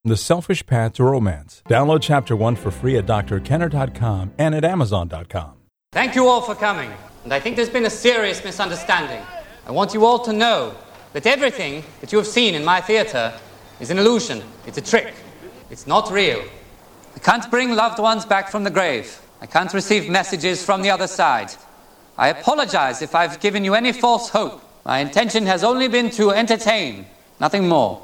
The Selfish Path to Romance. Download Chapter 1 for free at drkenner.com and at amazon.com. Thank you all for coming. And I think there's been a serious misunderstanding. I want you all to know that everything that you have seen in my theater is an illusion. It's a trick. It's not real. I can't bring loved ones back from the grave. I can't receive messages from the other side. I apologize if I've given you any false hope. My intention has only been to entertain, nothing more.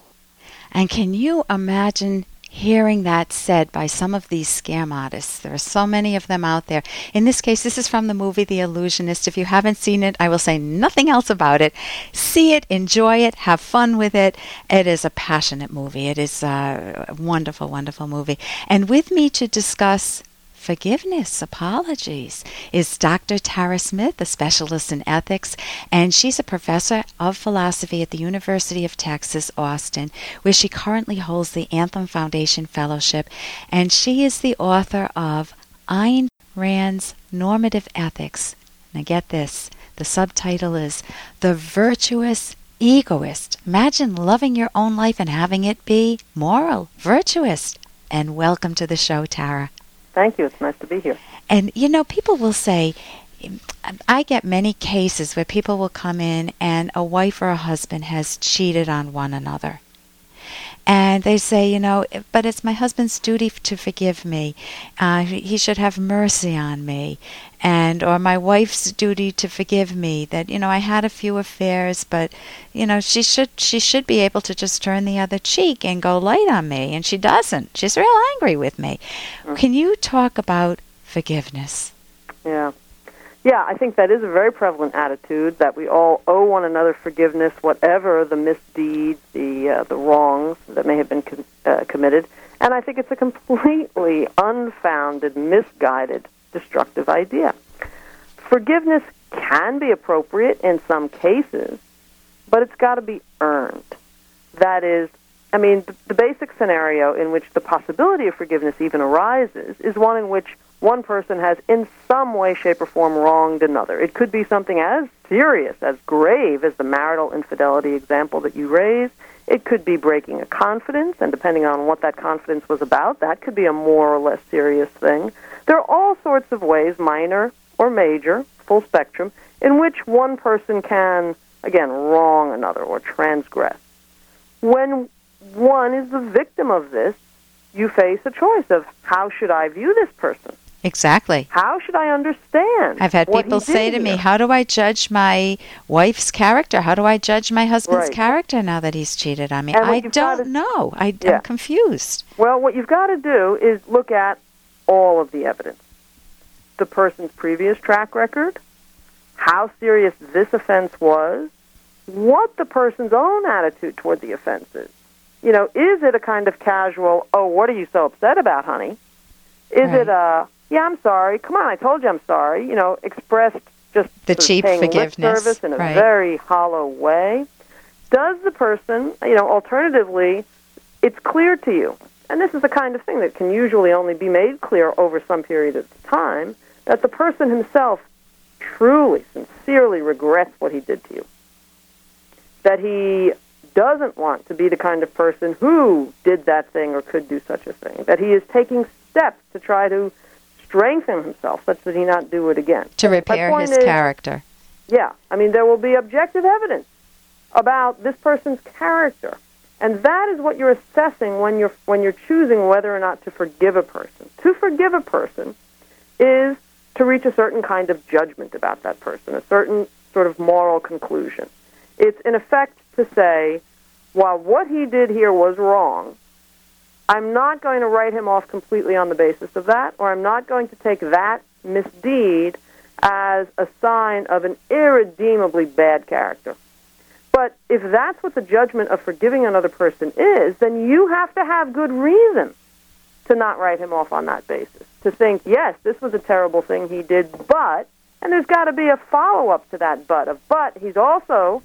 And can you imagine hearing that said by some of these scam artists? There are so many of them out there. In this case, this is from the movie The Illusionist. If you haven't seen it, I will say nothing else about it. See it, enjoy it, have fun with it. It is a passionate movie. It is a wonderful, wonderful movie. And with me to discuss forgiveness, apologies, is Dr. Tara Smith, a specialist in ethics, and she's a professor of philosophy at the University of Texas, Austin, where she currently holds the Anthem Foundation Fellowship, and she is the author of Ayn Rand's Normative Ethics. Now get this, the subtitle is The Virtuous Egoist. Imagine loving your own life and having it be moral, virtuous. And welcome to the show, Tara. Thank you. It's nice to be here. And, you know, people will say, I get many cases where people will come in and a wife or a husband has cheated on one another. And they say, you know, but it's my husband's duty to forgive me. He should have mercy on me. And, or my wife's duty to forgive me that, you know, I had a few affairs, but, you know, she should be able to just turn the other cheek and go light on me. And she doesn't. She's real angry with me. Mm-hmm. Can you talk about forgiveness? Yeah. Yeah, I think that is a very prevalent attitude, that we all owe one another forgiveness, whatever the misdeeds, the wrongs that may have been committed. And I think it's a completely unfounded, misguided, destructive idea. Forgiveness can be appropriate in some cases, but it's got to be earned. That is, I mean, the basic scenario in which the possibility of forgiveness even arises is one in which one person has in some way, shape, or form wronged another. It could be something as serious, as grave as the marital infidelity example that you raised. It could be breaking a confidence, and depending on what that confidence was about, that could be a more or less serious thing. There are all sorts of ways, minor or major, full spectrum, in which one person can, again, wrong another or transgress. When one is the victim of this, you face a choice of how should I view this person? Exactly. How should I understand? I've had people say to me, how do I judge my wife's character? How do I judge my husband's character now that he's cheated on me? I don't know. I'm confused. Well, what you've got to do is look at all of the evidence. The person's previous track record, how serious this offense was, what the person's own attitude toward the offense is. You know, is it a kind of casual, oh, what are you so upset about, honey? Is it a, yeah, I'm sorry, come on, I told you I'm sorry, you know, expressed just the cheap forgiveness lip service in a very hollow way? Does the person, you know, alternatively, it's clear to you, and this is the kind of thing that can usually only be made clear over some period of time, that the person himself truly, sincerely regrets what he did to you. That he doesn't want to be the kind of person who did that thing or could do such a thing. That he is taking steps to try to strengthen himself such that he not do it again. To repair his character. Yeah. I mean, there will be objective evidence about this person's character. And that is what you're assessing when you're choosing whether or not to forgive a person. To forgive a person is to reach a certain kind of judgment about that person, a certain sort of moral conclusion. It's, in effect, to say, while what he did here was wrong, I'm not going to write him off completely on the basis of that, or I'm not going to take that misdeed as a sign of an irredeemably bad character. But if that's what the judgment of forgiving another person is, then you have to have good reason to not write him off on that basis. To think, yes, this was a terrible thing he did, but, and there's got to be a follow-up to that but he's also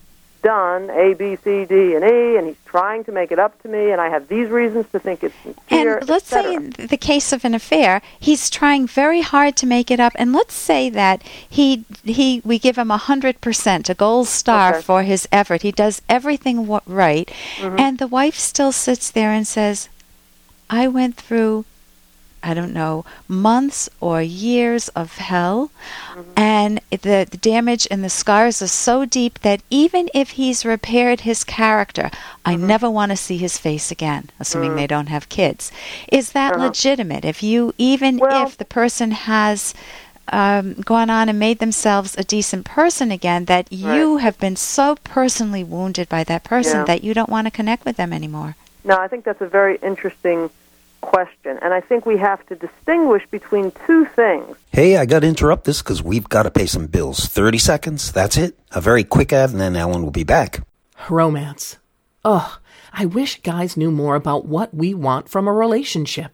done A, B, C, D, and E, and he's trying to make it up to me, and I have these reasons to think it's sincere, And let's say in the case of an affair, he's trying very hard to make it up, and let's say that we give him 100%, a gold star for his effort. He does everything right, and the wife still sits there and says, I went through, I don't know, months or years of hell, and the damage and the scars are so deep that even if he's repaired his character, I never want to see his face again, assuming they don't have kids. Is that legitimate? If the person has gone on and made themselves a decent person again, that you have been so personally wounded by that person that you don't want to connect with them anymore? No, I think that's a very interesting question, and I think we have to distinguish between two things. Hey, I got to interrupt this because we've got to pay some bills. 30 seconds, that's it. A very quick ad, and then Ellen will be back. Romance. Ugh, I wish guys knew more about what we want from a relationship.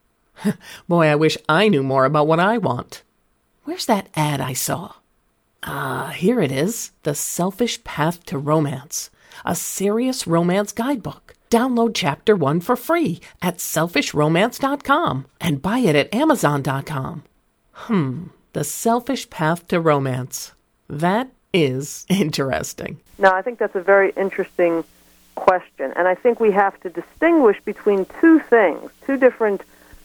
Boy, I wish I knew more about what I want. Where's that ad I saw? Here it is. The Selfish Path to Romance. A serious romance guidebook. Download Chapter 1 for free at selfishromance.com and buy it at amazon.com. The Selfish Path to Romance. That is interesting. No, I think that's a very interesting question, and I think we have to distinguish between two things, two different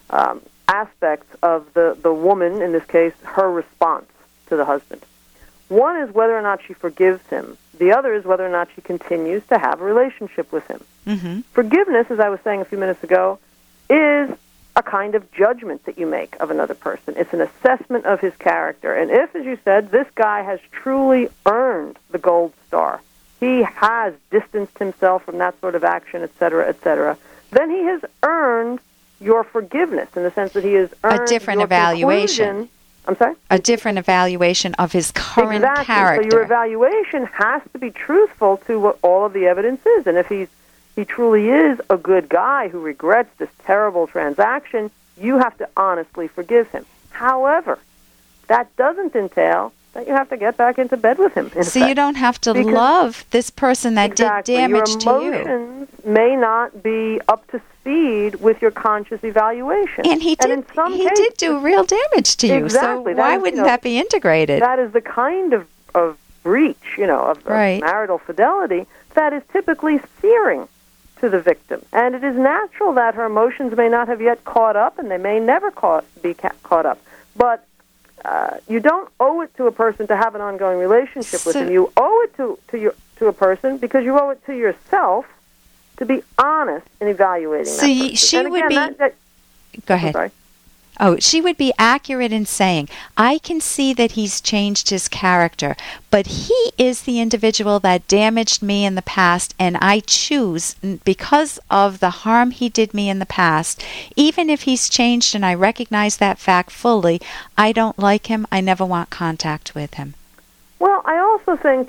aspects of the woman, in this case, her response to the husband. One is whether or not she forgives him. The other is whether or not she continues to have a relationship with him. Forgiveness, as I was saying a few minutes ago, is a kind of judgment that you make of another person. It's an assessment of his character. And if, as you said, this guy has truly earned the gold star, he has distanced himself from that sort of action, etc., then he has earned your forgiveness in the sense that he has earned a different your evaluation. Conclusion. I'm sorry? A different evaluation of his current character. So your evaluation has to be truthful to what all of the evidence is. And if he truly is a good guy who regrets this terrible transaction, you have to honestly forgive him. However, that doesn't entail that you have to get back into bed with him. So you don't have to love this person that did damage to you. Your emotions may not be up to speed with your conscious evaluation. And he did do real damage to you. Exactly. So why wouldn't that be integrated? That is the kind of breach, of marital fidelity that is typically searing to the victim. And it is natural that her emotions may not have yet caught up, and they may never be caught up. But you don't owe it to a person to have an ongoing relationship with him. You owe it to a person because you owe it to yourself to be honest in evaluating that person. She would be... Go ahead. I'm sorry. Oh, she would be accurate in saying, I can see that he's changed his character, but he is the individual that damaged me in the past, and I choose, because of the harm he did me in the past, even if he's changed and I recognize that fact fully, I don't like him, I never want contact with him. Well, I also think,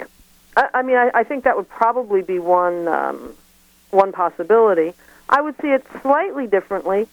I think that would probably be one possibility. I would see it slightly differently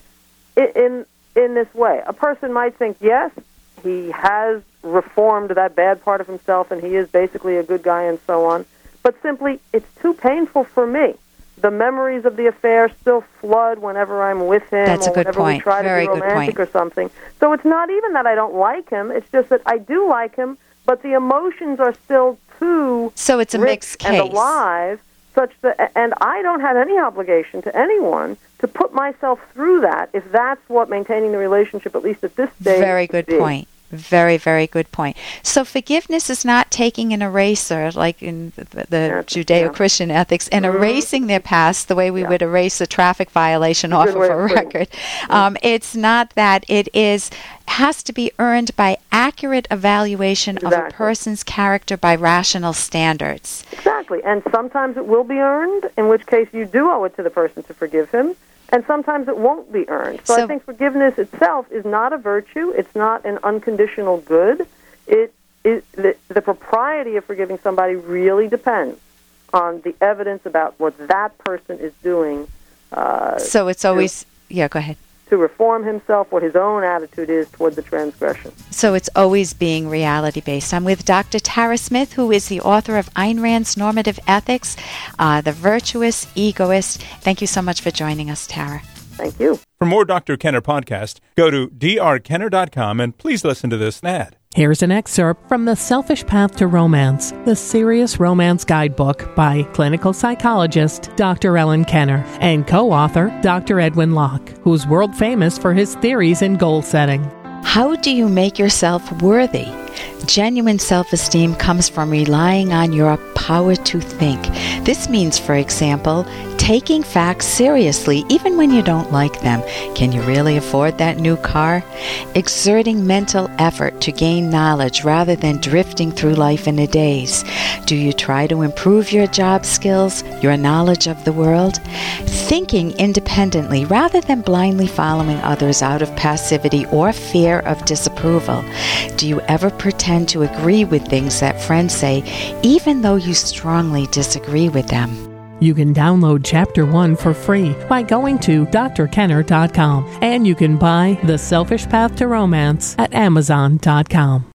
in this way. A person might think, yes, he has reformed that bad part of himself and he is basically a good guy and so on, but simply it's too painful for me. The memories of the affair still flood whenever I'm with him. That's a good whenever point. We try Very to be romantic or something. So it's not even that I don't like him, it's just that I do like him, but the emotions are still too So it's a mixed case. And alive, such that, and I don't have any obligation to anyone to put myself through that if that's what maintaining the relationship, at least at this stage, Very good point. Very, very good point. So forgiveness is not taking an eraser, like in the Judeo-Christian ethics, and erasing their past the way we would erase a traffic violation off of a record. It's not that. It has to be earned by accurate evaluation of a person's character by rational standards. Exactly. And sometimes it will be earned, in which case you do owe it to the person to forgive him. And sometimes it won't be earned. So I think forgiveness itself is not a virtue. It's not an unconditional good. The propriety of forgiving somebody really depends on the evidence about what that person is doing. So it's always... go ahead. to reform himself, what his own attitude is toward the transgression. So it's always being reality-based. I'm with Dr. Tara Smith, who is the author of Ayn Rand's Normative Ethics, The Virtuous Egoist. Thank you so much for joining us, Tara. Thank you. For more Dr. Kenner podcast, go to drkenner.com and please listen to this ad. Here's an excerpt from The Selfish Path to Romance, the Serious Romance Guidebook by clinical psychologist Dr. Ellen Kenner and co-author Dr. Edwin Locke, who's world famous for his theories in goal setting. How do you make yourself worthy? Genuine self-esteem comes from relying on your power to think. This means, for example, taking facts seriously even when you don't like them. Can you really afford that new car? Exerting mental effort to gain knowledge rather than drifting through life in a daze. Do you try to improve your job skills, your knowledge of the world? Thinking independently rather than blindly following others out of passivity or fear of disapproval. Do you ever pretend to agree with things that friends say, even though you strongly disagree with them? You can download Chapter 1 for free by going to drkenner.com, and you can buy The Selfish Path to Romance at amazon.com.